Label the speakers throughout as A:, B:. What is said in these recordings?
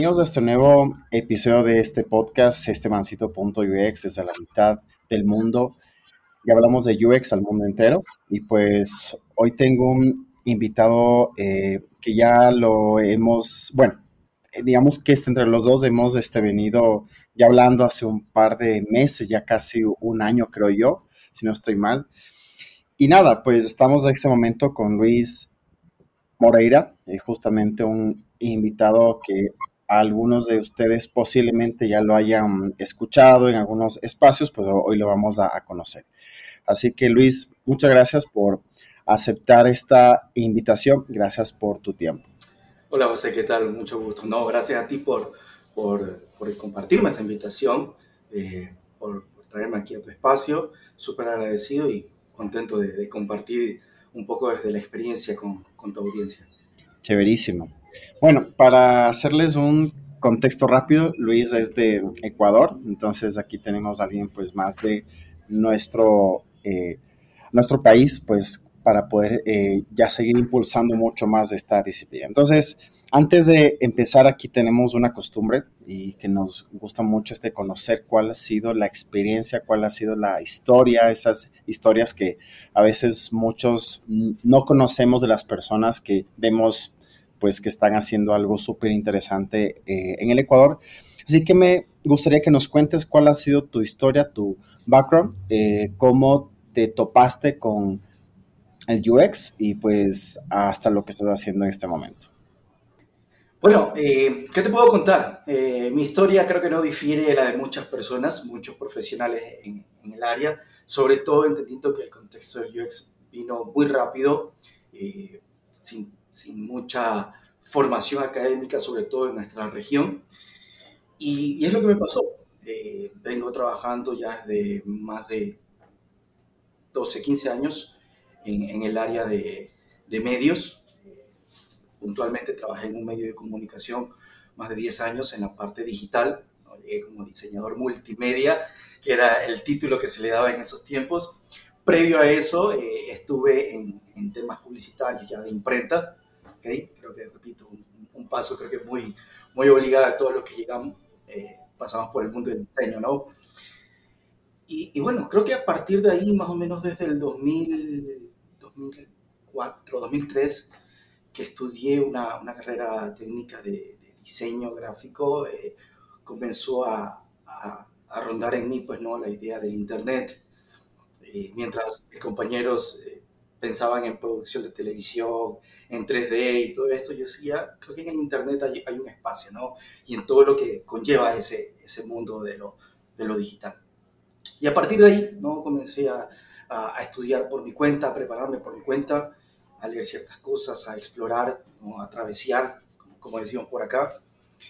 A: bienvenidos a este nuevo episodio de este podcast, este mancito.ux, desde la mitad del mundo. Ya hablamos de UX al mundo entero y pues hoy tengo un invitado que ya lo hemos, bueno, digamos que entre los dos hemos venido ya hablando hace un par de meses, ya casi un año creo yo, si no estoy mal. Y nada, pues estamos en este momento con Luis Moreira, justamente un invitado que algunos de ustedes posiblemente ya lo hayan escuchado en algunos espacios, pues hoy lo vamos a conocer. Así que Luis, muchas gracias por aceptar esta invitación, gracias por tu tiempo.
B: Hola José, ¿qué tal? Mucho gusto. No, gracias a ti por compartirme esta invitación, por traerme aquí a tu espacio. Súper agradecido y contento de compartir un poco desde la experiencia con tu audiencia.
A: Chéverísimo. Bueno, para hacerles un contexto rápido, Luis es de Ecuador, entonces aquí tenemos a alguien pues más de nuestro país, pues para poder ya seguir impulsando mucho más esta disciplina. Entonces, antes de empezar, aquí tenemos una costumbre y que nos gusta mucho conocer cuál ha sido la experiencia, cuál ha sido la historia, esas historias que a veces muchos no conocemos de las personas que vemos pues que están haciendo algo súper interesante en el Ecuador. Así que me gustaría que nos cuentes cuál ha sido tu historia, tu background, cómo te topaste con el UX y pues hasta lo que estás haciendo en este momento.
B: Bueno, ¿qué te puedo contar? Mi historia creo que no difiere de la de muchas personas, muchos profesionales en el área, sobre todo entendiendo que el contexto del UX vino muy rápido, sin mucha formación académica, sobre todo en nuestra región. Y es lo que me pasó. Vengo trabajando ya desde más de 12, 15 años en el área de medios. Puntualmente trabajé en un medio de comunicación más de 10 años en la parte digital. ¿No? Llegué como diseñador multimedia, que era el título que se le daba en esos tiempos. Previo a eso, estuve en temas publicitarios ya de imprenta. ¿Okay? Creo que, repito, un paso creo que muy obligado a todos los que llegamos, pasamos por el mundo del diseño, ¿no? Y bueno, creo que a partir de ahí, más o menos desde el 2004, 2003, que estudié una carrera técnica de diseño gráfico, comenzó a rondar en mí, pues, ¿no? La idea del Internet. Mientras mis compañeros pensaban en producción de televisión, en 3D y todo esto, yo decía, creo que en el Internet hay un espacio, ¿no? Y en todo lo que conlleva ese mundo de lo digital. Y a partir de ahí, ¿no? Comencé a estudiar por mi cuenta, a prepararme por mi cuenta, a leer ciertas cosas, a explorar, ¿no? A travesar, como decimos por acá.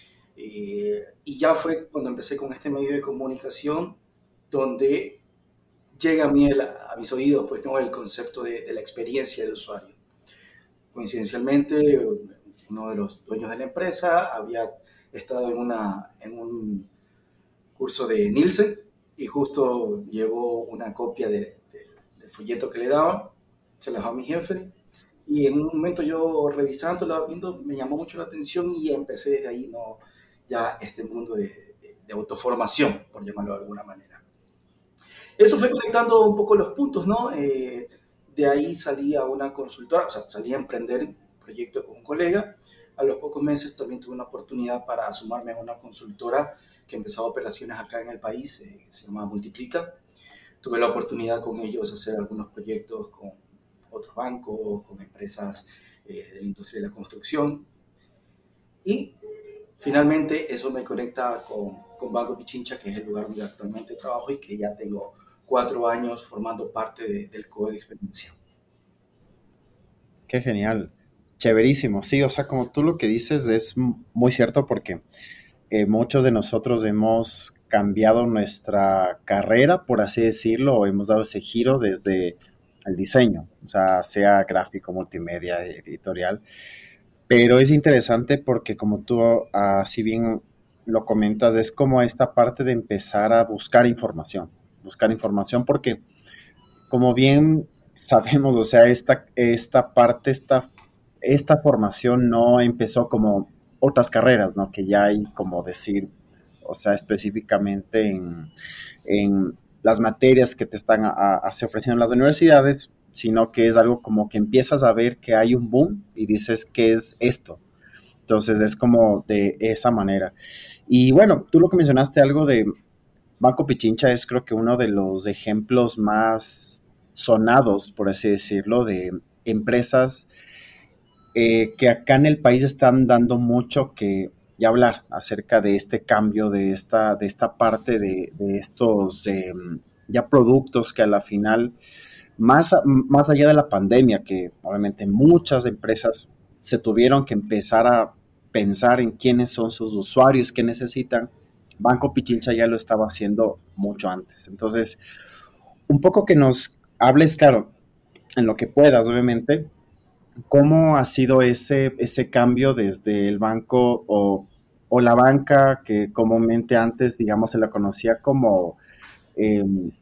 B: Y ya fue cuando empecé con este medio de comunicación, donde llega a mí, a mis oídos, pues, ¿no? El concepto de la experiencia del usuario. Coincidencialmente, uno de los dueños de la empresa había estado en un curso de Nielsen y justo llevó una copia del folleto que le daban, se la dejó a mi jefe y en un momento yo revisándola, viendo, me llamó mucho la atención y empecé desde ahí, ¿no? Ya este mundo de autoformación, por llamarlo de alguna manera. Eso fue conectando un poco los puntos, ¿no? De ahí salí a una consultora, o sea, salí a emprender un proyecto con un colega. A los pocos meses también tuve una oportunidad para sumarme a una consultora que empezaba operaciones acá en el país, que se llama Multiplica. Tuve la oportunidad con ellos de hacer algunos proyectos con otros bancos, con empresas de la industria de la construcción. Y finalmente eso me conecta con Banco Pichincha, que es el lugar donde actualmente trabajo y que ya tengo 4 años formando parte del COE de experiencia.
A: Qué genial, chéverísimo. Sí, o sea, como tú lo que dices es muy cierto porque muchos de nosotros hemos cambiado nuestra carrera, por así decirlo, o hemos dado ese giro desde el diseño, o sea gráfico, multimedia, editorial. Pero es interesante porque como tú así bien lo comentas, es como esta parte de empezar a buscar información porque como bien sabemos, o sea, esta parte, esta formación no empezó como otras carreras, ¿no? Que ya hay, como decir, o sea, específicamente en las materias que te están se ofreciendo en las universidades, sino que es algo como que empiezas a ver que hay un boom y dices, ¿qué es esto? Entonces es como de esa manera. Y bueno, tú lo que mencionaste, algo de Banco Pichincha, es creo que uno de los ejemplos más sonados, por así decirlo, de empresas que acá en el país están dando mucho que ya hablar acerca de este cambio, de esta parte de estos ya productos que a la final, más allá de la pandemia, que obviamente muchas empresas se tuvieron que empezar a pensar en quiénes son sus usuarios, qué necesitan. Banco Pichincha ya lo estaba haciendo mucho antes. Entonces, un poco que nos hables, claro, en lo que puedas, obviamente, ¿cómo ha sido ese cambio desde el banco o la banca que comúnmente antes, digamos, se la conocía como eh,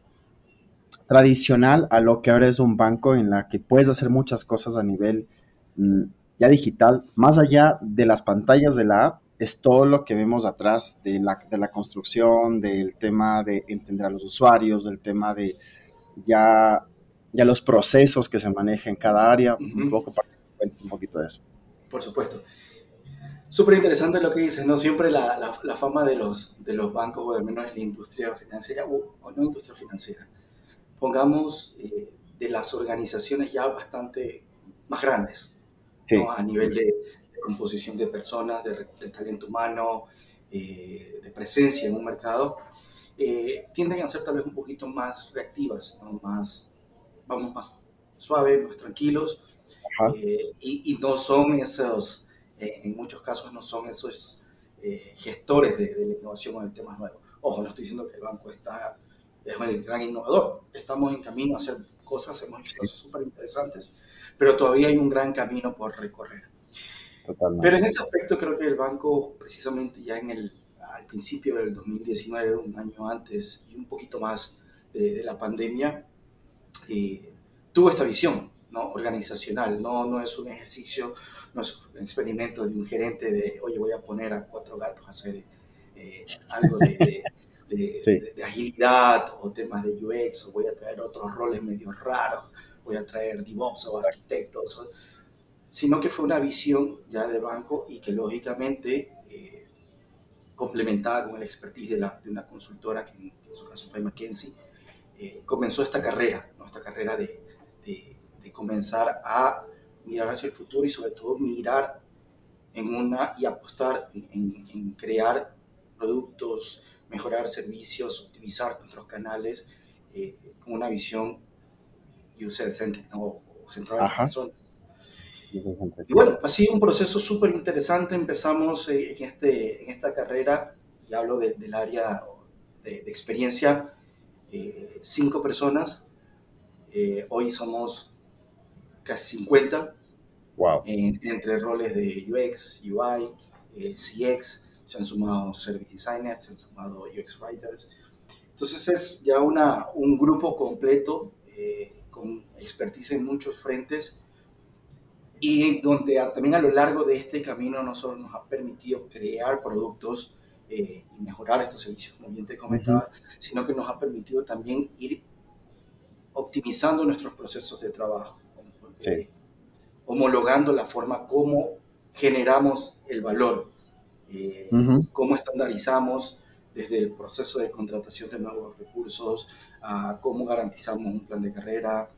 A: tradicional a lo que ahora es un banco en la que puedes hacer muchas cosas a nivel mm, ya digital, más allá de las pantallas de la app, es todo lo que vemos atrás de la construcción, del tema de entender a los usuarios, del tema de ya, ya los procesos que se manejan en cada área, un
B: Ujú,
A: poco para que cuentes un poquito de eso.
B: por supuesto. Súper interesante lo que dices, ¿no? Siempre la fama de los bancos, o al menos en la industria financiera, o no industria financiera, pongamos de las organizaciones ya bastante más grandes, ¿no?
A: Sí,
B: A nivel de composición de personas, de talento humano, de presencia en un mercado, tienden a ser tal vez un poquito más reactivas, ¿no? Más, vamos más suave, más tranquilos,
A: ajá,
B: y no son esos, en muchos casos no son esos gestores de la innovación o de temas nuevos. Ojo, no estoy diciendo que el banco es el gran innovador, estamos en camino a hacer cosas, hemos hecho
A: sí,
B: cosas súper interesantes, pero todavía hay un gran camino por recorrer. Pero
A: totalmente.
B: en ese aspecto creo que el banco, precisamente ya al principio del 2019, un año antes y un poquito más de la pandemia, eh, tuvo esta visión, ¿no? Organizacional. No es un ejercicio, no es un experimento de un gerente de, oye, voy a poner a 4 gatos a hacer algo
A: Sí,
B: de agilidad o temas de UX, o voy a traer otros roles medio raros, voy a traer DevOps o
A: exacto.
B: arquitectos, sino que fue una visión ya de banco y que lógicamente complementada con el expertise de una consultora que en su caso fue McKinsey, comenzó esta carrera, ¿no? Esta carrera de comenzar a mirar hacia el futuro y sobre todo mirar y apostar en crear productos, mejorar servicios, optimizar nuestros canales con una visión user-centric, ¿no? O centrada en las
A: Ajá,
B: personas.
A: eso es
B: Y
A: interesante.
B: bueno, ha sido un proceso súper interesante. Empezamos en esta carrera, y hablo del área de experiencia, 5 personas. Hoy somos casi 50
A: Wow.
B: entre roles de UX, UI, CX. Se han sumado Service Designers, se han sumado UX Writers. Entonces es ya un grupo completo con expertise en muchos frentes y donde también a lo largo de este camino no solo nos ha permitido crear productos y mejorar estos servicios, como bien te
A: Ujú,
B: comentaba, sino que nos ha permitido también ir optimizando nuestros procesos de trabajo,
A: sí.
B: homologando la forma como generamos el valor,
A: Ujú,
B: cómo estandarizamos desde el proceso de contratación de nuevos recursos, a cómo garantizamos un plan de carrera,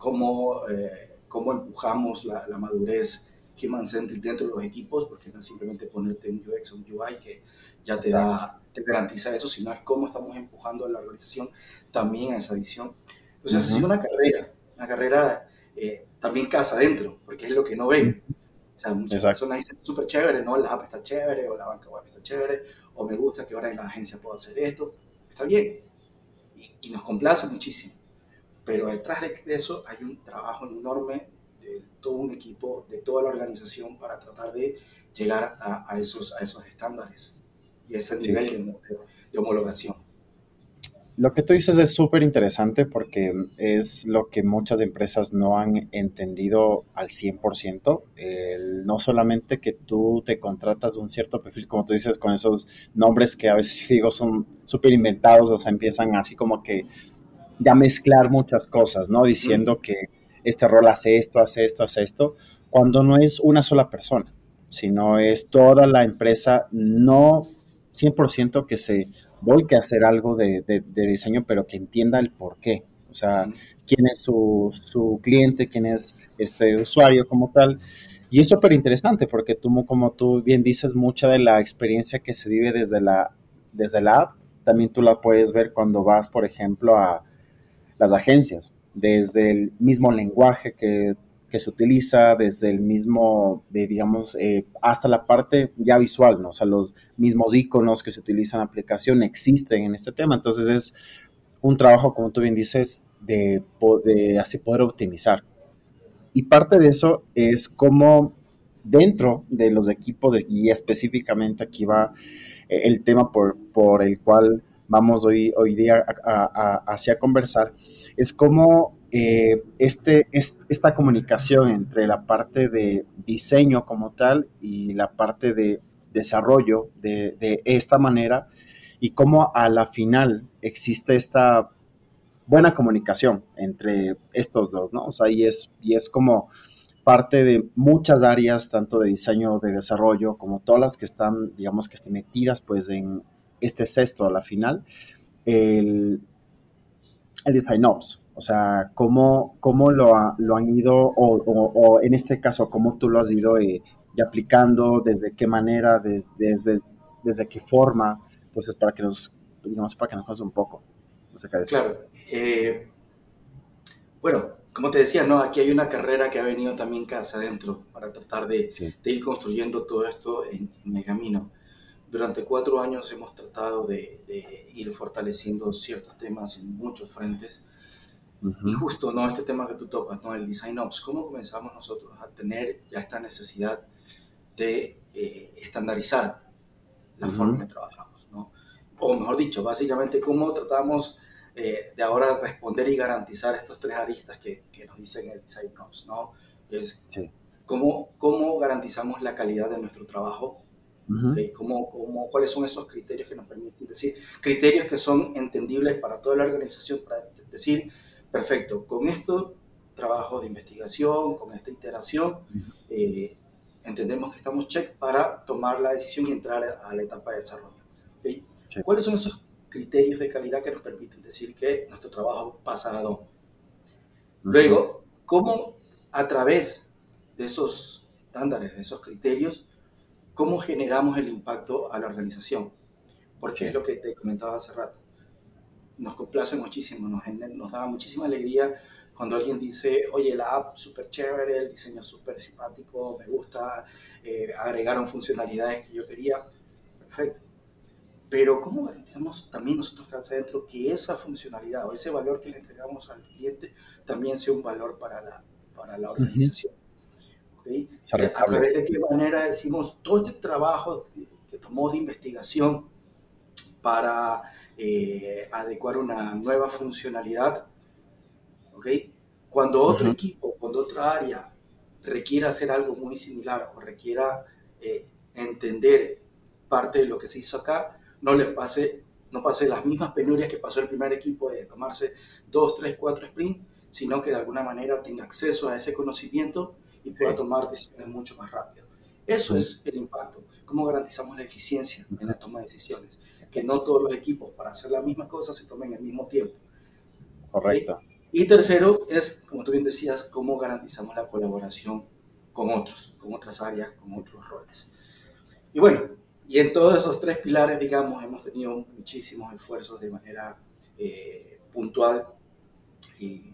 B: cómo empujamos la madurez human-centric dentro de los equipos, porque no es simplemente ponerte un UX o un UI que ya
A: exacto.
B: te garantiza eso, sino es cómo estamos empujando a la organización también a esa visión. Entonces ha sido
A: Ujú,
B: una carrera también casa adentro, porque es lo que no ven.
A: ujú,
B: O sea, muchas
A: exacto.
B: personas dicen súper chévere, ¿no? La app está chévere, o la banca web está chévere, o me gusta que ahora en la agencia puedo hacer esto. Está bien, y nos complace muchísimo. Pero detrás de eso hay un trabajo enorme de todo un equipo, de toda la organización para tratar de llegar a esos estándares y ese
A: Sí.
B: nivel de homologación.
A: Lo que tú dices es súper interesante porque es lo que muchas empresas no han entendido al 100%. No solamente que tú te contratas un cierto perfil, como tú dices, con esos nombres que a veces digo son súper inventados, o sea, empiezan así como que ya mezclar muchas cosas, ¿no?
B: ¿Mm?
A: Diciendo que este rol hace esto, hace esto, hace esto, cuando no es una sola persona, sino es toda la empresa, no 100% que se volque a hacer algo de diseño, pero que entienda el por qué. O sea,
B: ¿Mm?
A: quién es su cliente, quién es este usuario como tal. Y es súper interesante porque tú, como tú bien dices, mucha de la experiencia que se vive desde la app, también tú la puedes ver cuando vas, por ejemplo, a las agencias, desde el mismo lenguaje que se utiliza, desde el mismo, digamos, hasta la parte ya visual, ¿no? O sea, los mismos iconos que se utilizan en la aplicación existen en este tema. Entonces es un trabajo, como tú bien dices, de así poder optimizar. Y parte de eso es como dentro de los equipos y específicamente aquí va el tema por el cual vamos hoy día hacia conversar, es cómo esta comunicación entre la parte de diseño como tal y la parte de desarrollo de esta manera y cómo a la final existe esta buena comunicación entre estos dos, ¿no? O sea, y es como parte de muchas áreas, tanto de diseño, de desarrollo, como todas las que están, digamos, que estén metidas pues en este cesto a la final, el, el Design Ops. O sea, cómo lo han ido, o en este caso, cómo tú lo has ido ya aplicando, desde qué manera, desde qué forma. Entonces, para que nos, digamos, para que nos conozca un poco acerca de eso.
B: Claro. Bueno, como te decía, ¿no? Aquí hay una carrera que ha venido también casa adentro para tratar
A: Sí.
B: de ir construyendo todo esto en el camino. Durante 4 años hemos tratado de ir fortaleciendo ciertos temas en muchos frentes. Y
A: Ujú,
B: justo, ¿no? Este tema que tú topas, ¿no? El Design Ops, ¿cómo comenzamos nosotros a tener ya esta necesidad de estandarizar la forma en
A: ujú,
B: que trabajamos, ¿no? O mejor dicho, básicamente cómo tratamos de ahora responder y garantizar estos tres aristas que nos dicen el Design Ops, ¿no? Es
A: sí.
B: cómo garantizamos la calidad de nuestro trabajo.
A: Ujú,
B: ¿Okay? ¿Cuáles son esos criterios que nos permiten decir? Criterios que son entendibles para toda la organización, para decir, perfecto, con esto trabajo de investigación, con esta iteración,
A: ujú,
B: eh, entendemos que estamos check para tomar la decisión y entrar a la etapa de desarrollo. ¿Okay?
A: sí.
B: ¿Cuáles son esos criterios de calidad que nos permiten decir que nuestro trabajo pasa a DOM?
A: Ujú,
B: Luego, ¿cómo a través de esos estándares, de esos criterios, cómo generamos el impacto a la organización? Porque es
A: sí.
B: lo que te comentaba hace rato. Nos complace muchísimo, nos da muchísima alegría cuando alguien dice, oye, la app súper chévere, el diseño súper simpático, me gusta, agregaron funcionalidades que yo quería, perfecto. Pero ¿cómo garantizamos también nosotros que hacia adentro que esa funcionalidad o ese valor que le entregamos al cliente también sea un valor para la
A: Ujú.
B: organización? ¿Okay?
A: Ser
B: ¿A
A: rentable.
B: través de qué manera decimos todo este trabajo que tomó de investigación para adecuar una nueva funcionalidad? ¿Okay? Cuando otro
A: Ujú,
B: equipo, cuando otra área requiera hacer algo muy similar o requiera entender parte de lo que se hizo acá, no pase las mismas penurias que pasó el primer equipo de tomarse 2, 3, 4 sprints, sino que de alguna manera tenga acceso a ese conocimiento y pueda
A: sí.
B: tomar decisiones mucho más rápido. Eso
A: Ujú,
B: es el impacto. ¿Cómo garantizamos la eficiencia en
A: ujú.
B: la toma de decisiones? Que no todos los equipos para hacer la misma cosa se tomen al mismo tiempo. ¿Okay?
A: Correcto.
B: Y tercero es, como tú bien decías, cómo garantizamos la colaboración con otros, con otras áreas, con
A: Sí.
B: otros roles. Y bueno, y en todos esos tres pilares, digamos, hemos tenido muchísimos esfuerzos de manera puntual y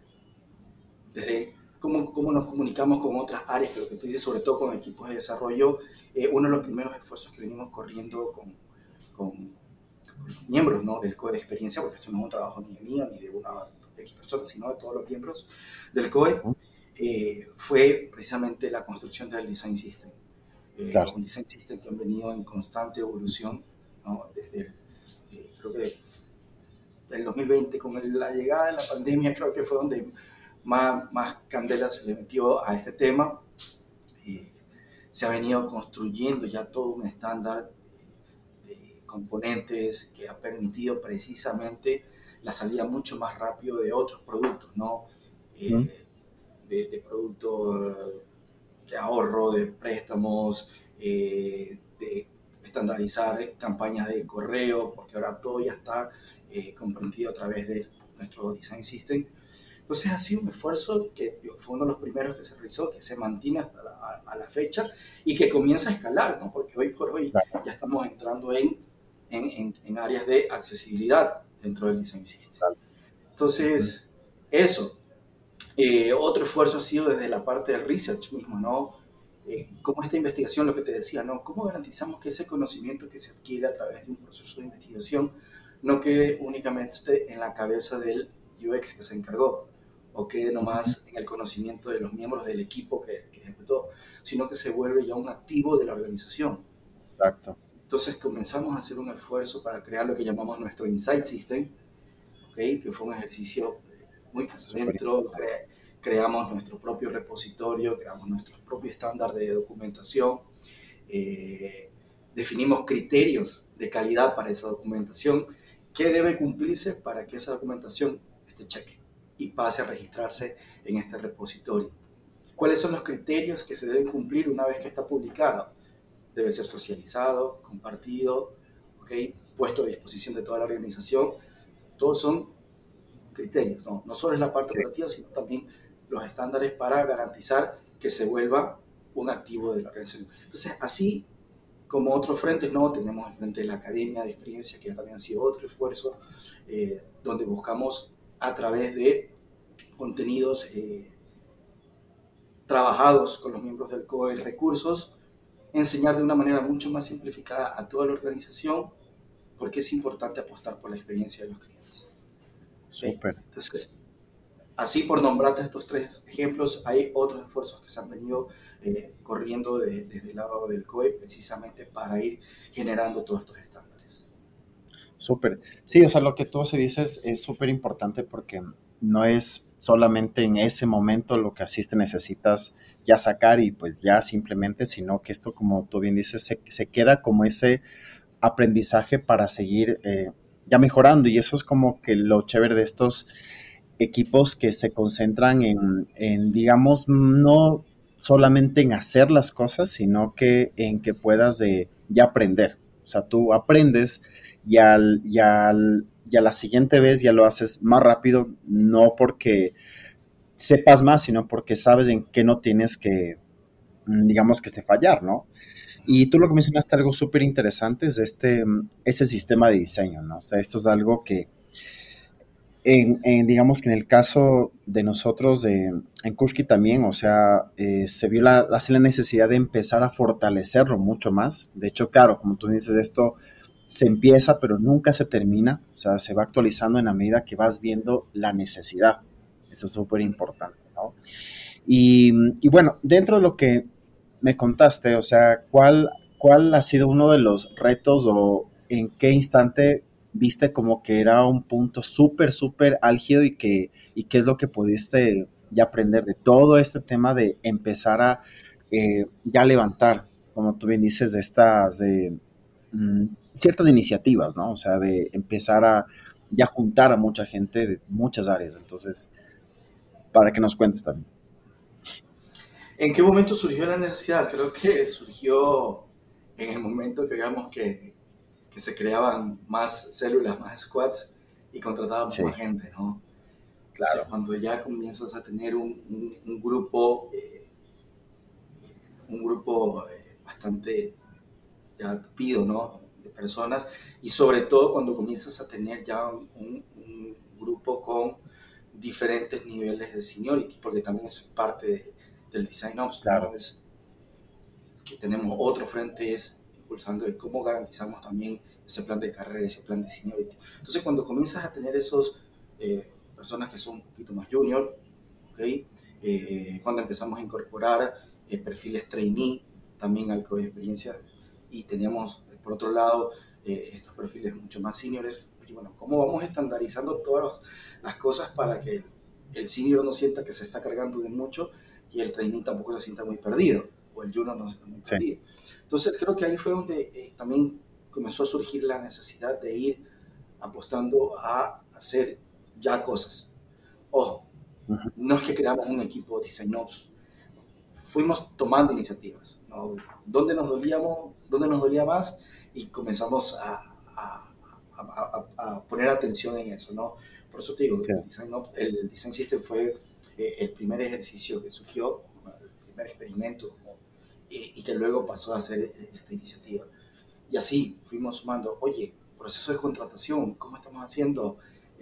B: desde cómo nos comunicamos con otras áreas, que lo que tú dices, sobre todo con equipos de desarrollo, uno de los primeros esfuerzos que venimos corriendo con los miembros, ¿no? Del COE de experiencia, porque esto no es un trabajo ni de mío ni de una X persona, sino de todos los miembros del COE,
A: Ujú,
B: fue precisamente la construcción del Design System.
A: claro.
B: Un Design System que han venido en constante evolución, ¿no? Desde creo que el 2020 con la llegada de la pandemia creo que fue donde más candela se le metió a este tema. Eh, Se ha venido construyendo ya todo un estándar de componentes que ha permitido precisamente la salida mucho más rápido de otros productos, ¿no?
A: Mm,
B: De productos de ahorro, de préstamos, de estandarizar campañas de correo, porque ahora todo ya está comprendido a través de nuestro design system. Entonces ha sido un esfuerzo que fue uno de los primeros que se realizó, que se mantiene hasta a la fecha y que comienza a escalar, ¿no? Porque hoy por hoy
A: claro,
B: ya estamos entrando en áreas de accesibilidad dentro del design system.
A: claro. Ujú.
B: Entonces, eso. Otro esfuerzo ha sido desde la parte del research mismo, ¿no? Cómo esta investigación, lo que te decía, ¿no? ¿Cómo garantizamos que ese conocimiento que se adquiere a través de un proceso de investigación no quede únicamente en la cabeza del UX que se encargó o quede
A: Ujú.
B: nomás en el conocimiento de los miembros del equipo que ejecutó, sino que se vuelve ya un activo de la organización?
A: Exacto.
B: Entonces comenzamos a hacer un esfuerzo para crear lo que llamamos nuestro Insight System, ¿okay? Que fue un ejercicio muy
A: Súper
B: casadentro.
A: importante.
B: Creamos nuestro propio repositorio, creamos nuestro propio estándar de documentación, eh, definimos criterios de calidad para esa documentación, qué debe cumplirse para que esa documentación esté cheque y pase a registrarse en este repositorio. ¿Cuáles son los criterios que se deben cumplir una vez que está publicado? Debe ser socializado, compartido, ¿okay? Puesto a disposición de toda la organización. Todos son criterios, ¿no? No solo es la parte
A: Sí,
B: operativa, sino también los estándares para garantizar que se vuelva un activo de la organización. Entonces, así como otros frentes, ¿no? Tenemos el frente de la academia de experiencia, que también ha sido otro esfuerzo, donde buscamos a través de contenidos trabajados con los miembros del COE recursos, enseñar de una manera mucho más simplificada a toda la organización, porque es importante apostar por la experiencia de los clientes. ¿Okay?
A: súper.
B: Entonces, así por nombrarte estos tres ejemplos, hay otros esfuerzos que se han venido corriendo desde el lado del COE precisamente para ir generando todos estos estándares.
A: Súper. Sí, o sea, lo que tú se dices es súper importante porque no es solamente en ese momento lo que así te necesitas ya sacar y pues ya simplemente, sino que esto, como tú bien dices, se queda como ese aprendizaje para seguir ya mejorando. Y eso es como que lo chévere de estos equipos que se concentran digamos, no solamente en hacer las cosas, sino que en que puedas ya aprender. O sea, tú aprendes y a la siguiente vez ya lo haces más rápido, no porque sepas más, sino porque sabes en qué no tienes que, digamos, que fallar, ¿no? Y tú lo que mencionaste algo súper interesante es ese sistema de diseño, ¿no? O sea, esto es algo que digamos que en el caso de nosotros en Kushki también, o sea, se vio así la necesidad de empezar a fortalecerlo mucho más. De hecho, claro, como tú dices, esto se empieza, pero nunca se termina. O sea, se va actualizando en la medida que vas viendo la necesidad. Eso es súper importante, ¿no? Y bueno, dentro de lo que me contaste, o sea, ¿cuál ha sido uno de los retos o en qué instante viste como que era un punto súper, súper álgido y qué es lo que pudiste ya aprender de todo este tema de empezar a ya levantar, como tú bien dices, de ciertas iniciativas, ¿no? O sea, de empezar a ya juntar a mucha gente de muchas áreas. Entonces, para que nos cuentes también.
B: ¿En qué momento surgió la necesidad? Creo que surgió en el momento que digamos que se creaban más células, más squads y contratábamos
A: Sí,
B: más gente, ¿no? Entonces,
A: claro.
B: cuando ya comienzas a tener un grupo, bastante ya tupido, ¿no? De personas, y sobre todo cuando comienzas a tener ya un grupo con diferentes niveles de seniority, porque también eso es parte del Design Ops,
A: Claro,
B: ¿no? Es que tenemos otro frente es impulsando de cómo garantizamos también ese plan de carrera, ese plan de seniority. Entonces, cuando comienzas a tener esos personas que son un poquito más junior, ¿okay? Cuando empezamos a incorporar perfiles trainee también al código de experiencia y teníamos, por otro lado, estos perfiles mucho más seniors, bueno, ¿cómo vamos estandarizando todas las cosas para que el senior no sienta que se está cargando de mucho y el trainee tampoco se sienta muy perdido, o el junior no se sienta muy
A: Sí.
B: perdido? Entonces creo que ahí fue donde también comenzó a surgir la necesidad de ir apostando a hacer ya cosas. Ojo,
A: Ujú.
B: no es que creamos un equipo de diseños, fuimos tomando iniciativas, ¿no? ¿Dónde nos dolía más? Y comenzamos a poner atención en eso, ¿no? Por eso te digo,
A: Sí.
B: el Design System fue el primer ejercicio que surgió, el primer experimento, ¿no? Y que luego pasó a ser esta iniciativa. Y así fuimos sumando, oye, proceso de contratación, ¿cómo estamos haciendo?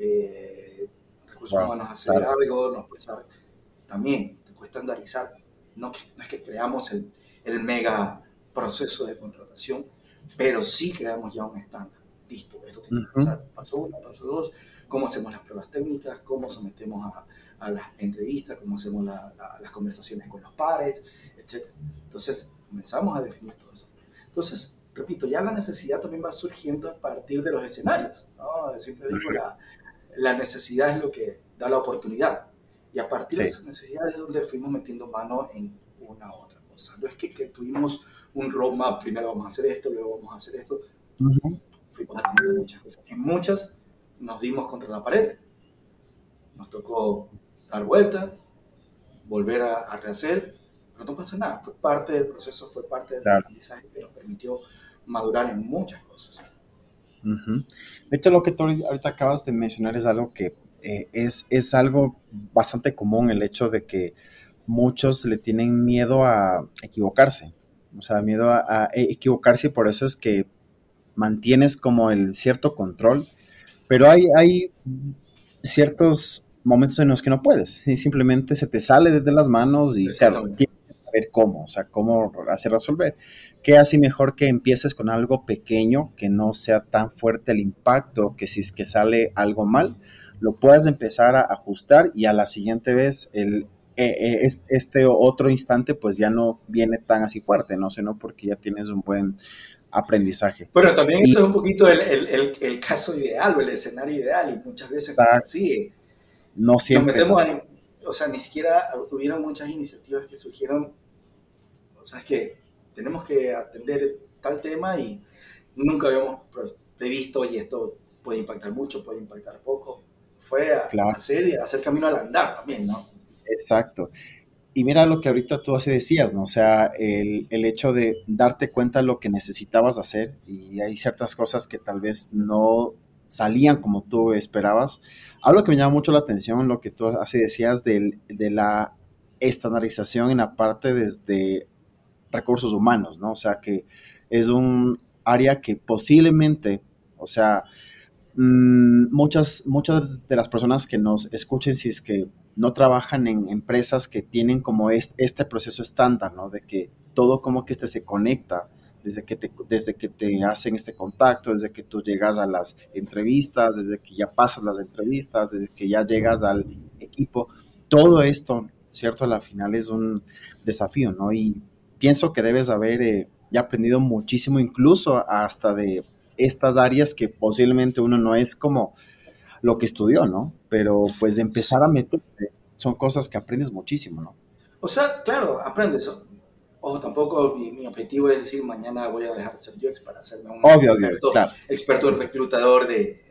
B: Recursos
A: Wow,
B: humanos hace
A: claro,
B: algo, nos cuesta también, te cuesta estandarizar. No es que creamos el mega proceso de contratación, pero sí creamos ya un estándar. Listo, esto tiene que
A: ujú,
B: pasar. Paso uno, paso dos, cómo hacemos las pruebas técnicas, cómo sometemos a las entrevistas, cómo hacemos las conversaciones con los pares, etc. Entonces, comenzamos a definir todo eso. Entonces, repito, ya la necesidad también va surgiendo a partir de los escenarios, ¿no? Siempre digo, la necesidad es lo que da la oportunidad. Y a partir de
A: sí.
B: esas necesidades es donde fuimos metiendo mano en una u otra cosa. No es que tuvimos un roadmap, primero vamos a hacer esto, luego vamos a hacer esto.
A: Ujú.
B: Fuimos atendiendo muchas cosas. En muchas nos dimos contra la pared. Nos tocó dar vuelta, volver a rehacer, pero no pasa nada. Fue parte del proceso, fue parte del
A: Claro.
B: aprendizaje que nos permitió madurar en muchas cosas.
A: Ujú. De hecho, lo que tú ahorita acabas de mencionar es algo que es algo bastante común, el hecho de que muchos le tienen miedo a equivocarse, o sea, miedo a equivocarse y por eso es que mantienes como el cierto control, pero hay ciertos momentos en los que no puedes, y simplemente se te sale desde las manos y claro,
B: Exactamente.
A: tienes que saber cómo, o sea, cómo hacer resolver. ¿Qué hace mejor que empieces con algo pequeño, que no sea tan fuerte el impacto, que si es que sale algo mal, lo puedas empezar a ajustar y a la siguiente vez este otro instante pues ya no viene tan así fuerte, ¿no? Sino porque ya tienes un buen aprendizaje.
B: Pero también
A: Y
B: eso es un poquito el caso ideal o el escenario ideal y muchas veces no es así.
A: no
B: Nos
A: siempre es
B: metemos
A: así.
B: a, o sea, ni siquiera hubieron muchas iniciativas que surgieron, o sea, es que tenemos que atender tal tema y nunca habíamos previsto, y esto puede impactar mucho, puede impactar poco. Fue a
A: Claro,
B: hacer y a hacer camino al andar también, ¿no?
A: exacto. Y mira lo que ahorita tú así decías, ¿no? O sea, el hecho de darte cuenta de lo que necesitabas hacer y hay ciertas cosas que tal vez no salían como tú esperabas. Algo que me llama mucho la atención, lo que tú así decías de la estandarización en la parte desde recursos humanos, ¿no? O sea, que es un área que posiblemente, o sea, muchas de las personas que nos escuchen, si es que no trabajan en empresas que tienen como este proceso estándar, ¿no? De que todo como que se conecta desde que te hacen este contacto, desde que tú llegas a las entrevistas, desde que ya pasas las entrevistas, desde que ya llegas al equipo. Todo esto, ¿cierto? A la final es un desafío, ¿no? Y pienso que debes haber ya aprendido muchísimo, incluso hasta de estas áreas que posiblemente uno no es como lo que estudió, ¿no? Pero pues de empezar a meterte son cosas que aprendes muchísimo, ¿no?
B: O sea, claro, aprendes. Ojo, tampoco mi objetivo es decir mañana voy a dejar de ser UX para hacerme un
A: Obvio, obvio, claro.
B: experto
A: Sí, sí.
B: reclutador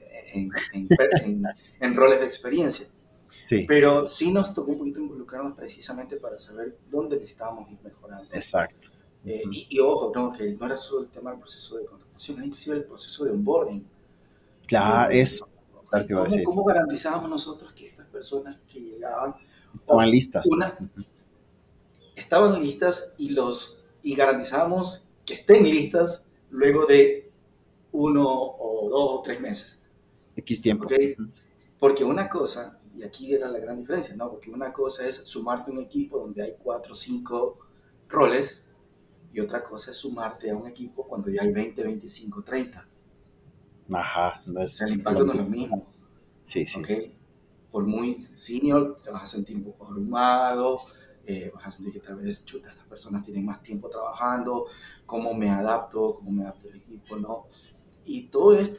B: en roles de experiencia.
A: Sí,
B: Pero sí nos tocó un poquito involucrarnos precisamente para saber dónde necesitábamos ir mejorando.
A: exacto. Ujú.
B: Y ojo, ¿no? Que no era solo el tema del proceso de contratación, era inclusive el proceso de onboarding.
A: Claro, eso, claro,
B: Okay,
A: te iba a decir.
B: ¿cómo garantizábamos nosotros que estas personas que llegaban,
A: Estaban
B: ojo,
A: listas.
B: una, estaban listas y garantizábamos que estén listas luego de 1 o 2 o 3 meses?
A: X
B: ¿Ok?
A: tiempo. Ujú.
B: Porque una cosa, y aquí era la gran diferencia, ¿no? Porque una cosa es sumarte a un equipo donde hay 4 o 5 roles y otra cosa es sumarte a un equipo cuando ya hay 20, 25, 30.
A: Ajá, no
B: O sea,
A: es
B: el
A: lo
B: impacto no es lo
A: mismo.
B: mismo,
A: Sí, sí,
B: ¿ok?
A: sí.
B: Por muy senior, te vas a sentir un poco abrumado, vas a sentir que tal vez, chuta, estas personas tienen más tiempo trabajando, cómo me adapto al equipo, ¿no? Y todo esto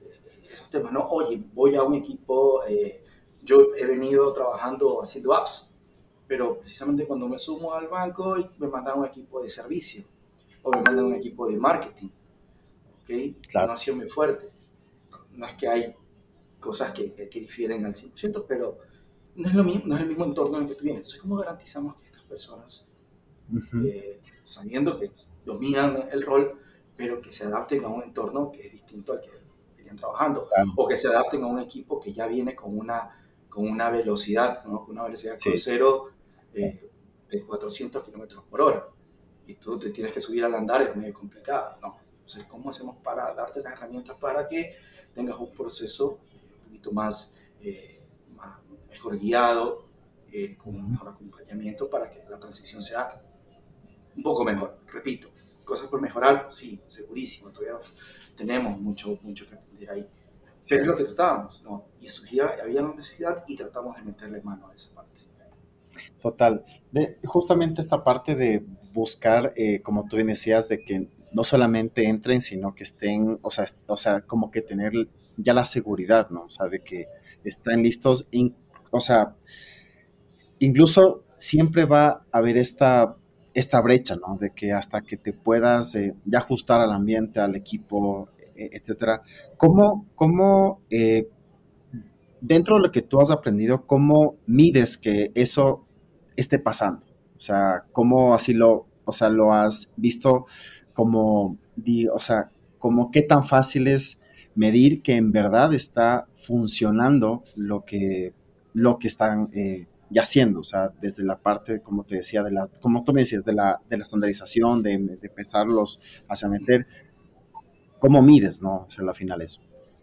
B: esos temas, ¿no? Oye, voy a un equipo, yo he venido trabajando haciendo apps, pero precisamente cuando me sumo al banco me mandan un equipo de servicio o me mandan un equipo de marketing, ¿ok? Y no
A: claro,
B: ha sido muy fuerte. No es que hay cosas que difieren al 100%, pero no es, lo mismo, no es el mismo entorno en el que tú vienes. Entonces, ¿cómo garantizamos que estas personas,
A: ujú,
B: sabiendo que dominan el rol, pero que se adapten a un entorno que es distinto al que venían trabajando,
A: claro,
B: o que se adapten a un equipo que ya viene con una velocidad, ¿no? Con una velocidad
A: sí,
B: crucero de 400 kilómetros por hora, y tú te tienes que subir al andar, es medio complicado, ¿no? Entonces, ¿cómo hacemos para darte las herramientas para que tengas un proceso un poquito más mejor guiado, con un
A: ujú,
B: mejor acompañamiento para que la transición sea un poco mejor? Repito, cosas por mejorar, sí, segurísimo, todavía tenemos mucho que atender ahí.
A: sí.
B: Pero es lo que tratábamos, ¿no? Y surgía, había una necesidad y tratamos de meterle mano a esa parte.
A: Total. Justamente esta parte de buscar, como tú bien decías, de que no solamente entren, sino que estén, o sea, como que tener ya la seguridad, ¿no? O sea, de que están listos, o sea, incluso siempre va a haber esta brecha, ¿no? De que hasta que te puedas ya ajustar al ambiente, al equipo, etcétera. ¿Cómo dentro de lo que tú has aprendido, cómo mides que eso esté pasando? O sea, ¿cómo así lo has visto como, o sea, como qué tan fácil es medir que en verdad está funcionando lo que están ya haciendo? O sea, desde la parte, como te decía, como tú me decías, de la estandarización, de empezarlos hacia meter, ¿cómo mides, no? O sea, al final eso.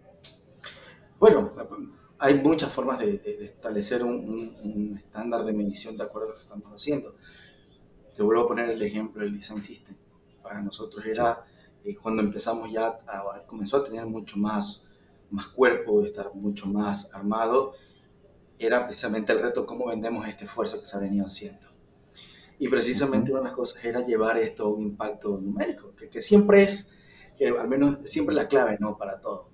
B: Bueno, hay muchas formas de establecer un estándar de medición de acuerdo a lo que estamos haciendo. Te vuelvo a poner el ejemplo del Design System. Para nosotros
A: Sí.
B: era, cuando empezamos ya, comenzó a tener más cuerpo, estar mucho más armado, era precisamente el reto cómo vendemos este esfuerzo que se ha venido haciendo. Y precisamente
A: Ujú,
B: una de las cosas era llevar esto a un impacto numérico, que siempre es, que al menos siempre la clave, ¿no? Para todo.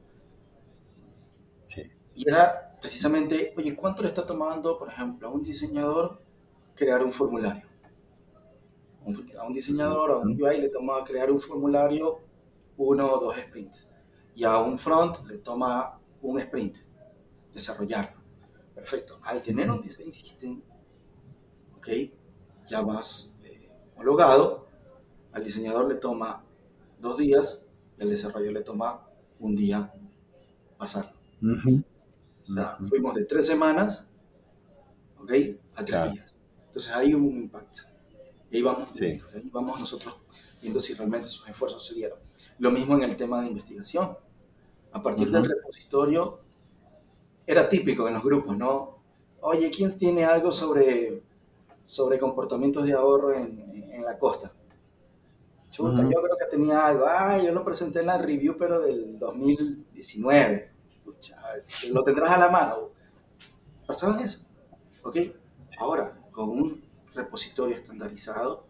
A: sí.
B: Y era precisamente, oye, ¿cuánto le está tomando, por ejemplo, a un diseñador crear un formulario? A un diseñador, a un
A: Ujú,
B: UI le toma crear un formulario 1 o 2 sprints. Y a un front le toma un sprint desarrollarlo. Perfecto. Al tener
A: ujú,
B: un design system, ¿ok? Ya más homologado, al diseñador le toma 2 días y al desarrollo le toma un día pasarlo.
A: ujú,
B: O sea,
A: ujú.
B: fuimos de 3 semanas, ¿ok? A tres
A: Claro,
B: días. Entonces ahí hubo un impacto. Y ahí vamos
A: sí.
B: viendo, ahí vamos nosotros viendo si realmente sus esfuerzos se dieron. Lo mismo en el tema de investigación. A partir del
A: Ujú,
B: repositorio, era típico en los grupos, ¿no? Oye, ¿quién tiene algo sobre comportamientos de ahorro en la costa? Chuta,
A: ujú,
B: yo creo que tenía algo. Ah, yo lo presenté en la review, pero del 2019. Pucha, lo tendrás a la mano. Pasaban eso, ¿ok? Ahora, con un repositorio estandarizado,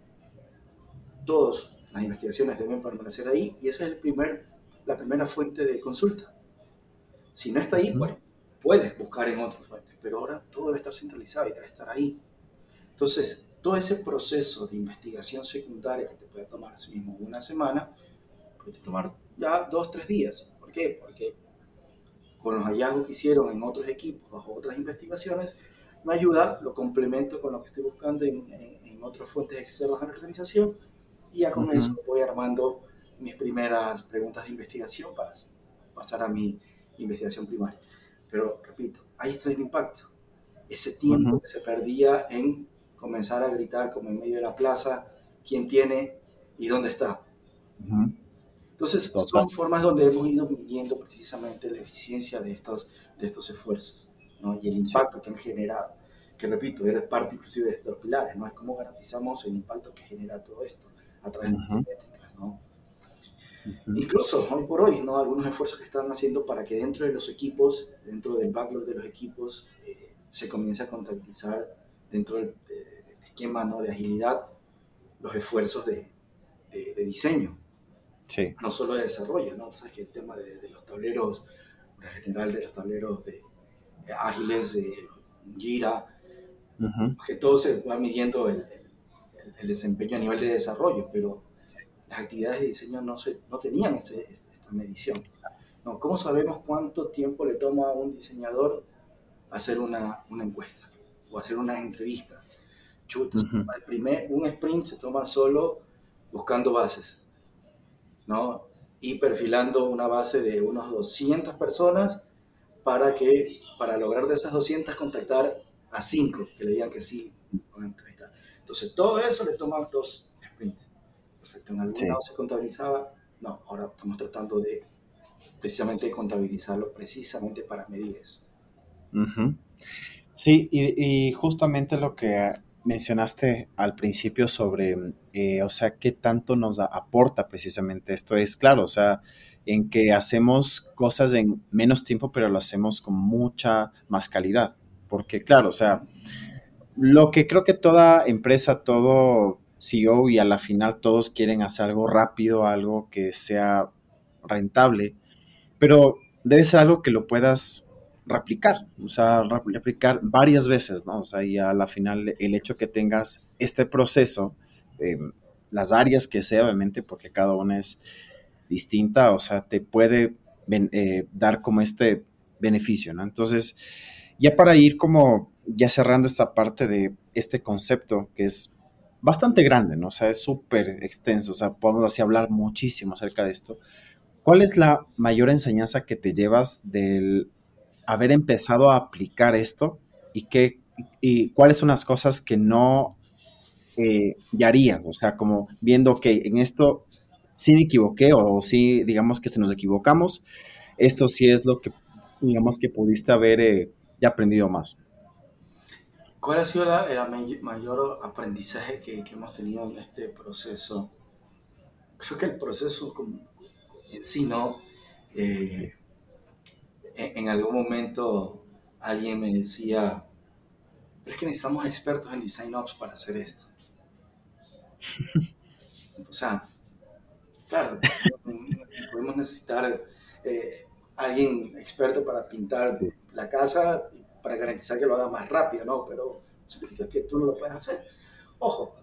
B: todas las investigaciones deben permanecer ahí y esa es la primera fuente de consulta. Si no está ahí,
A: ujú,
B: bueno, puedes buscar en otras fuentes, pero ahora todo debe estar centralizado y debe estar ahí. Entonces, todo ese proceso de investigación secundaria que te puede tomar así mismo una semana, puede tomar ya 2, 3 días. ¿Por qué? Porque con los hallazgos que hicieron en otros equipos, bajo otras investigaciones, me ayuda, lo complemento con lo que estoy buscando en otras fuentes externas a la organización y ya con eso
A: ujú,
B: voy armando mis primeras preguntas de investigación para pasar a mi investigación primaria. Pero repito, ahí está el impacto. Ese tiempo
A: ujú,
B: que se perdía en comenzar a gritar como en medio de la plaza, quién tiene y dónde está.
A: ujú.
B: Entonces,
A: Total.
B: son formas donde hemos ido midiendo precisamente la eficiencia de estos esfuerzos, ¿no? Y el
A: Sí.
B: impacto que han generado, que repito, era parte inclusive de estos pilares, ¿no? Es cómo garantizamos el impacto que genera todo esto a través de
A: Ujú,
B: métricas, ¿no?
A: ujú.
B: Incluso hoy por hoy, ¿no? Algunos esfuerzos que están haciendo para que dentro de los equipos, dentro del backlog de los equipos, se comience a contabilizar dentro del esquema, ¿no? De agilidad los esfuerzos de diseño.
A: Sí.
B: no solo de desarrollo, ¿no? Sabes que el tema de los tableros, en general de los tableros de ágiles, de Jira,
A: Ujú.
B: que todo se va midiendo el desempeño a nivel de desarrollo, pero las actividades de diseño no tenían esta medición. No, ¿cómo sabemos cuánto tiempo le toma a un diseñador hacer una encuesta o hacer una entrevista? Chuta,
A: Ujú.
B: un sprint se toma solo buscando bases, ¿no? Y perfilando una base de unos 200 personas para lograr de esas 200 contactar a 5 que le digan que sí van a entrevistar. Entonces, todo eso le toma 2 sprints. Perfecto, en algún lado
A: Sí.
B: se contabilizaba, no, ahora estamos tratando de precisamente contabilizarlo precisamente para medir eso.
A: Ujú. Sí, y justamente lo que mencionaste al principio sobre, o sea, qué tanto nos aporta precisamente esto es claro, o sea, en que hacemos cosas en menos tiempo, pero lo hacemos con mucha más calidad. Porque claro, o sea, lo que creo que toda empresa, todo CEO y a la final todos quieren hacer algo rápido, algo que sea rentable, pero debe ser algo que lo puedas replicar, o sea, replicar varias veces, ¿no? O sea, y a la final el hecho que tengas este proceso, eh, las áreas que sea, obviamente, porque cada una es distinta, o sea, te puede dar como este beneficio, ¿no? Entonces, ya para ir como ya cerrando esta parte de este concepto que es bastante grande, ¿no? O sea, es súper extenso, o sea, podemos así hablar muchísimo acerca de esto. ¿Cuál es la mayor enseñanza que te llevas del haber empezado a aplicar esto y y cuáles son las cosas que no ya harías? O sea, como viendo que en esto sí me equivoqué o sí, digamos que se nos equivocamos, esto sí es lo que, digamos que pudiste haber ya aprendido más.
B: ¿Cuál ha sido mayor aprendizaje que hemos tenido en este proceso? Creo que el proceso en sí, ¿no?
A: Sí.
B: Eh, en algún momento alguien me decía, pero es que necesitamos expertos en Design Ops para hacer esto. O sea, claro, podemos necesitar alguien experto para pintar
A: Sí.
B: la casa para garantizar que lo haga más rápido, ¿no? Pero significa que tú no lo puedes hacer. Ojo,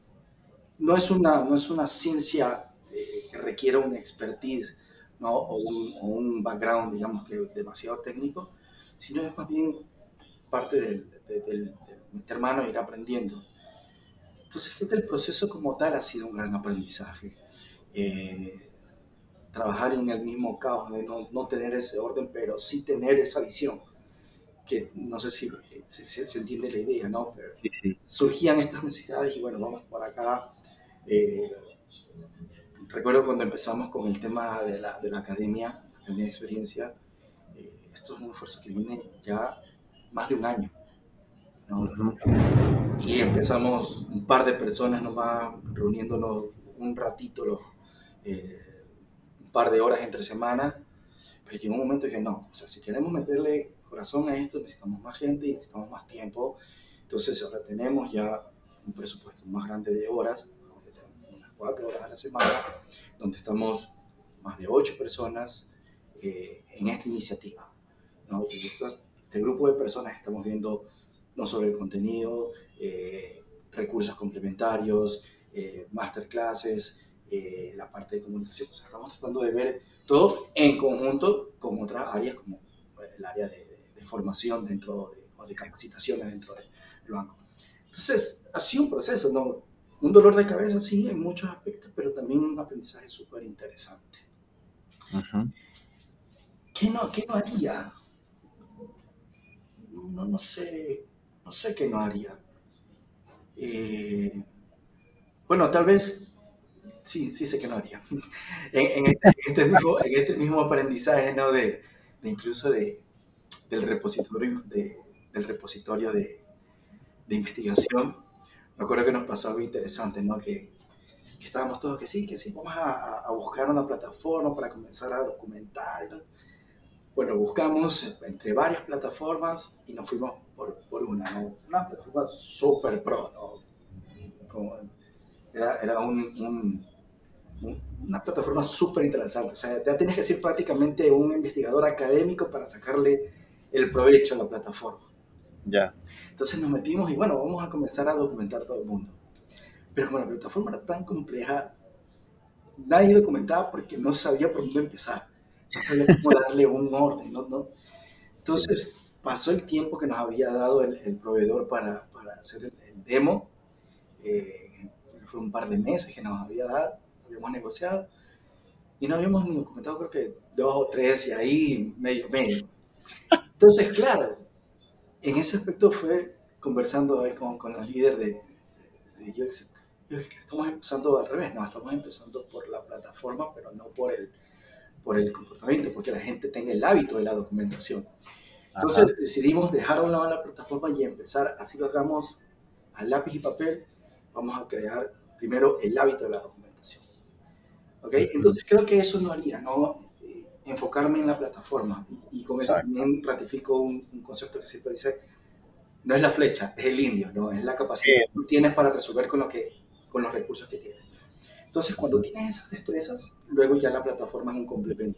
B: no es una ciencia que requiera una expertise, ¿no? O un background, digamos que demasiado técnico, sino es más bien parte del meter mano e ir aprendiendo. Entonces creo que el proceso como tal ha sido un gran aprendizaje. Eh, Trabajar en el mismo caos, de no tener ese orden, pero sí tener esa visión, que no sé si se entiende la idea, ¿no? Pero
A: Sí, sí.
B: surgían estas necesidades y bueno, vamos por acá. Eh, Recuerdo cuando empezamos con el tema de la academia de experiencia, esto es un esfuerzo que viene ya más de un año, ¿no?
A: Ujú.
B: Y empezamos un par de personas nomás reuniéndonos un ratito, un par de horas entre semana, pero llegó un momento que no, o sea, si queremos meterle corazón a esto, necesitamos más gente y necesitamos más tiempo. Entonces ahora tenemos ya un presupuesto más grande de horas, donde tenemos unas 4 horas a la semana, donde estamos más de 8 personas en esta iniciativa, ¿no? Y este grupo de personas estamos viendo no solo el contenido, recursos complementarios, masterclasses, la parte de comunicación. O sea, estamos tratando de ver todo en conjunto con otras áreas como el área de formación dentro o de capacitaciones dentro del banco. Entonces, ha sido un proceso, ¿no? Un dolor de cabeza, sí, en muchos aspectos, pero también un aprendizaje súper interesante.
A: Ujú.
B: Qué no haría? No sé, no sé qué no haría. Eh, bueno, tal vez, sí, sí sé que no haría. En este mismo aprendizaje, ¿no? De incluso del repositorio, del repositorio de investigación, me acuerdo que nos pasó algo interesante, ¿no? Que estábamos todos que sí, vamos a buscar una plataforma para comenzar a documentar y tal. Bueno, buscamos entre varias plataformas y nos fuimos por una, ¿no? Una plataforma super pro, ¿no? Como era una plataforma súper interesante. O sea, ya tienes que ser prácticamente un investigador académico para sacarle el provecho a la plataforma.
A: Ya.
B: Entonces nos metimos y bueno, vamos a comenzar a documentar todo el mundo. Pero como la plataforma era tan compleja, nadie documentaba porque no sabía por dónde empezar. No sabía cómo darle un orden. Entonces pasó el tiempo que nos había dado el proveedor para hacer el demo. Fue un par de meses que nos había dado, habíamos negociado y no habíamos ni documentado, creo que 2 o 3 y ahí medio medio. Entonces, claro, en ese aspecto fue conversando ahí con el líder de UX. Yo dije que estamos empezando al revés, no, estamos empezando por la plataforma, pero no por el comportamiento, porque la gente tenga el hábito de la documentación.
A: Ajá.
B: Entonces decidimos dejar a un lado la plataforma y empezar, así lo hagamos a lápiz y papel, vamos a crear primero el hábito de la documentación. ¿Okay?
A: Ujú.
B: Entonces creo que eso no haría, ¿no? Enfocarme en la plataforma y con eso
A: Exacto.
B: también ratifico un concepto que siempre dice, no es la flecha, es el indio, ¿no? Es la capacidad que tú tienes para resolver con los recursos que tienes. Entonces cuando
A: Ujú.
B: tienes esas destrezas, luego ya la plataforma es un complemento.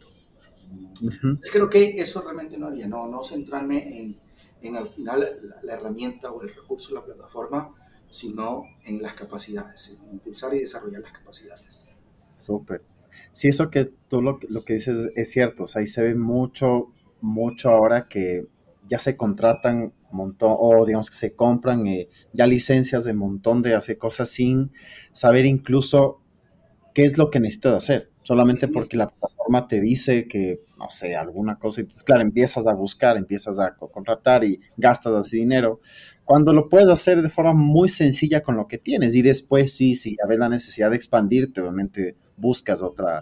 A: Ujú.
B: Entonces creo que eso realmente no haría, no centrarme en al final la herramienta o el recurso de la plataforma, sino en las capacidades, en impulsar y desarrollar las capacidades.
A: Súper. Sí, eso que tú lo que dices es cierto. O sea, ahí se ve mucho, mucho ahora que ya se contratan un montón, o digamos que se compran ya licencias de un montón de hacer cosas sin saber incluso qué es lo que necesitas hacer, solamente
B: Ujú.
A: porque la plataforma te dice que, no sé, alguna cosa, y entonces, claro, empiezas a buscar, empiezas a contratar y gastas así dinero, cuando lo puedes hacer de forma muy sencilla con lo que tienes, y después sí, sí, ya ves la necesidad de expandirte, obviamente buscas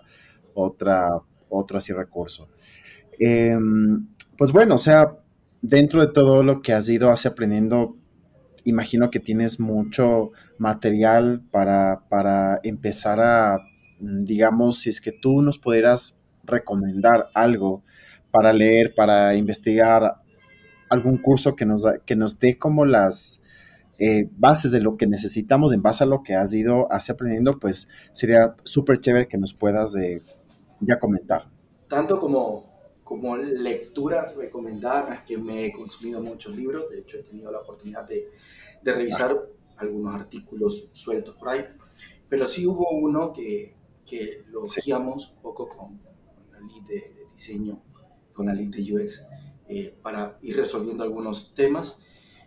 A: otra, otro así recurso. Eh, pues bueno, o sea, dentro de todo lo que has ido así aprendiendo, imagino que tienes mucho material para empezar a, digamos, si es que tú nos pudieras recomendar algo para leer, para investigar, algún curso que nos dé como las bases de lo que necesitamos en base a lo que has ido así aprendiendo, pues sería súper chévere que nos puedas ya comentar.
B: Tanto como lectura recomendada, no es que me he consumido muchos libros, de hecho he tenido la oportunidad de
A: Ah,
B: revisar algunos artículos sueltos por ahí, pero sí hubo uno que lo
A: sí,
B: guiamos un poco con la lead de diseño, con la lead de UX, para ir resolviendo algunos temas.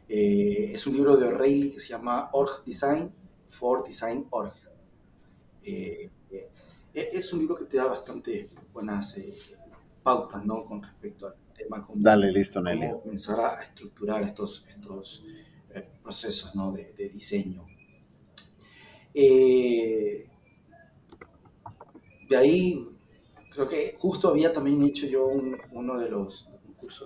B: Es un libro de O'Reilly que se llama Org Design for Design Org. Es un libro que te da bastante buenas pautas, ¿no? Con respecto al tema,
A: dale, listo, Nelly.
B: cómo comenzar a estructurar estos procesos, ¿no? de diseño. Eh, de ahí, creo que justo había también hecho yo uno de un curso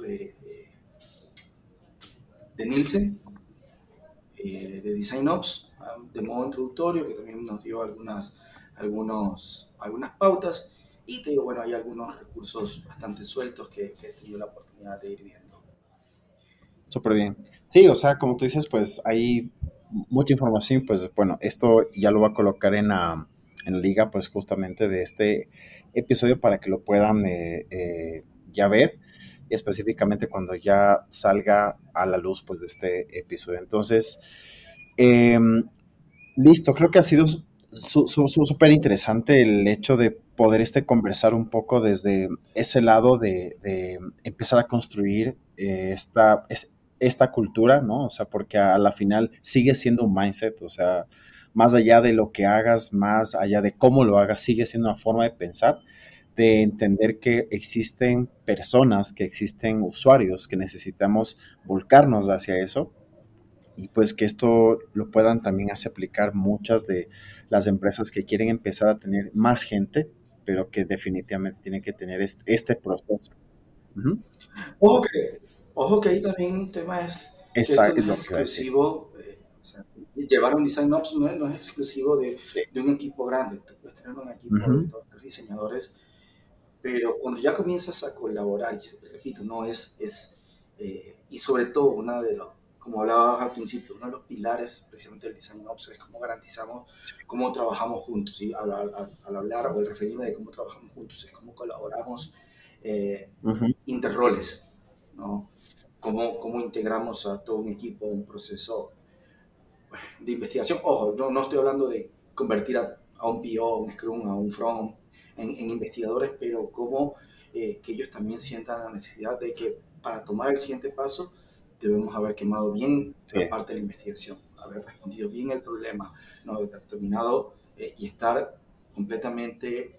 B: de Nielsen, de Design Ops, de modo introductorio, que también nos dio algunas pautas. Y te digo, bueno, hay algunos recursos bastante sueltos que he tenido la oportunidad de ir viendo.
A: Súper bien. Sí, o sea, como tú dices, pues hay mucha información, pues bueno, esto ya lo voy a colocar en la liga, pues justamente de este episodio para que lo puedan ya ver, específicamente cuando ya salga a la luz, pues de este episodio. Entonces, eh, listo, creo que ha sido súper interesante el hecho de poder conversar un poco desde ese lado de empezar a construir esta cultura, ¿no? O sea, porque a la final sigue siendo un mindset, o sea, más allá de lo que hagas, más allá de cómo lo hagas, sigue siendo una forma de pensar, de entender que existen personas, que existen usuarios, que necesitamos volcarnos hacia eso y pues que esto lo puedan también hacer aplicar muchas de las empresas que quieren empezar a tener más gente, pero que definitivamente tienen que tener este proceso. Ujú.
B: Ojo que, ojo que ahí también un tema es que
A: Esa
B: esto no
A: es
B: es
A: lo que iba a decir.
B: exclusivo, o sea, llevar un design ops no es exclusivo
A: Sí.
B: de un equipo grande. Tú puedes tener un equipo de
A: Ujú.
B: 2 o 3 diseñadores, pero cuando ya comienzas a colaborar, y repito, no es y sobre todo una de las como hablabas al principio, uno de los pilares precisamente del Design Ops es cómo garantizamos cómo trabajamos juntos. ¿Sí? Al hablar o al referirme de cómo trabajamos juntos, es cómo colaboramos
A: Ujú.
B: interroles, ¿no? Cómo integramos a todo un equipo, un proceso de investigación. Ojo, no estoy hablando de convertir a un PO, a un Scrum, a un From en investigadores, pero cómo que ellos también sientan la necesidad de que para tomar el siguiente paso debemos haber quemado bien
A: Sí,
B: la parte de la investigación, haber respondido bien el problema, no haber determinado y estar completamente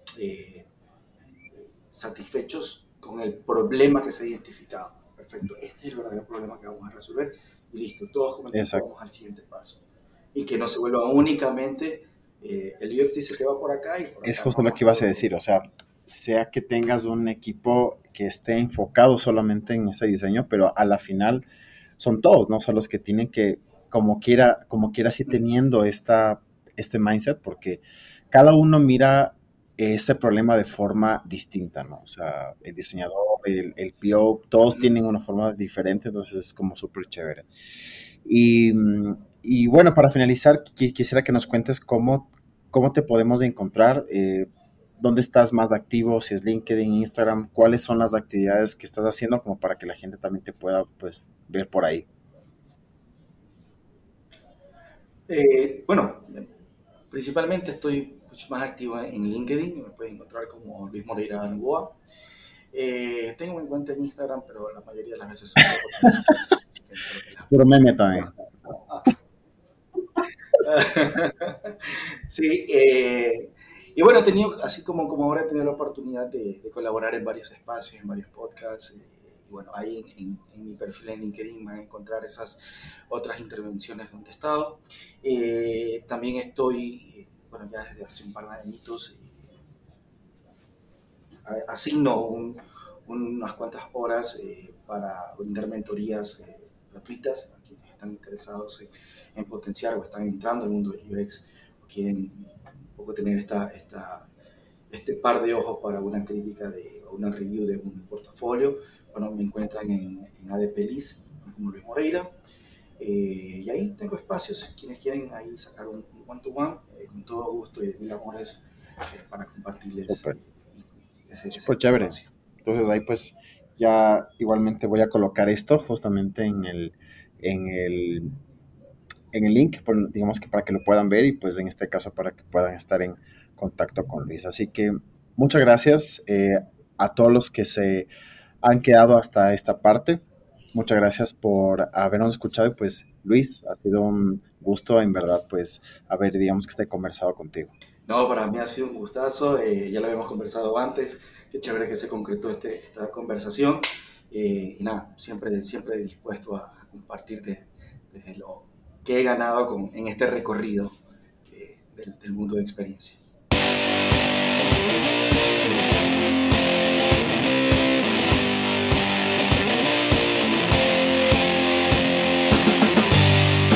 B: satisfechos con el problema que se ha identificado. Perfecto, este es el verdadero problema que vamos a resolver y listo, todos como equipo
A: exacto.
B: vamos al siguiente paso. Y que no se vuelva únicamente el UX dice que va por acá y por
A: Es
B: acá no
A: justo lo
B: vamos
A: que ibas a
B: todos
A: decir, o
B: juntos.
A: sea, sea que tengas un equipo que esté enfocado solamente en ese diseño, pero a la final son todos, ¿no? Son los que tienen que, como quiera, sí teniendo este mindset, porque cada uno mira este problema de forma distinta, ¿no? O sea, el diseñador, el PO, todos tienen una forma diferente, entonces es como súper chévere. Y, y bueno, para finalizar, quisiera que nos cuentes cómo te podemos encontrar, dónde estás más activo, si es LinkedIn, Instagram, cuáles son las actividades que estás haciendo como para que la gente también te pueda pues ver por ahí.
B: Bueno, principalmente estoy mucho más activo en LinkedIn, me pueden encontrar como Luis Moreira Novoa. Tengo mi cuenta en Instagram, pero la mayoría de las veces son solo para desaparecer, así que no creo que la
A: Puro meme también.
B: puedan. Sí, y bueno, he tenido, así como ahora he tenido la oportunidad de colaborar en varios espacios, en varios podcasts, y bueno, ahí en mi perfil en LinkedIn van a encontrar esas otras intervenciones donde he estado. También estoy, bueno, ya desde hace un par de añitos, asigno unas cuantas horas para brindar mentorías gratuitas a quienes están interesados en potenciar o están entrando al mundo del UX o quieren un poco tener este par de ojos para una crítica o una review de un portafolio. Bueno, me encuentran en ADP List, como Luis Moreira. Y ahí tengo espacios, quienes quieren ahí sacar un one-to-one, con todo gusto y de mil amores para compartirles
A: Súper,
B: ese
A: súper chévere.
B: espacio.
A: Entonces ahí pues ya igualmente voy a colocar esto justamente en el, en el link, digamos que para que lo puedan ver y pues en este caso para que puedan estar en contacto con Luis. Así que muchas gracias a todos los que se han quedado hasta esta parte. Muchas gracias por habernos escuchado y pues Luis, ha sido un gusto en verdad pues haber digamos que esté conversado contigo.
B: No, para mí ha sido un gustazo, ya lo habíamos conversado antes, qué chévere que se concretó esta conversación y nada, siempre dispuesto a compartirte desde lo que he ganado en este recorrido del mundo de experiencia.